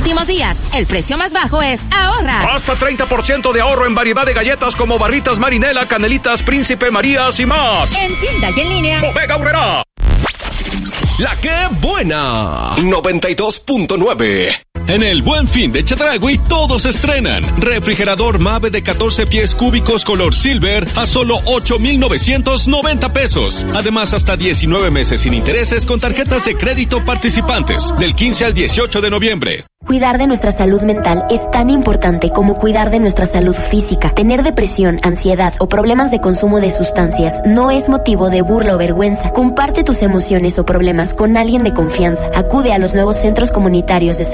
últimos días, el precio más bajo es ahorra. Hasta 30% de ahorro en variedad de galletas como barritas Marinela, Canelitas, Príncipe, Marías y más. En tienda y en línea. Bodega Aurrerá. La que buena. 92.9. En el Buen Fin de Chedraui todos estrenan. Refrigerador Mave de 14 pies cúbicos color silver a solo 8,990 pesos. Además, hasta 19 meses sin intereses con tarjetas de crédito participantes. Del 15 al 18 de noviembre. Cuidar de nuestra salud mental es tan importante como cuidar de nuestra salud física. Tener depresión, ansiedad o problemas de consumo de sustancias no es motivo de burla o vergüenza. Comparte tus emociones o problemas con alguien de confianza. Acude a los nuevos centros comunitarios de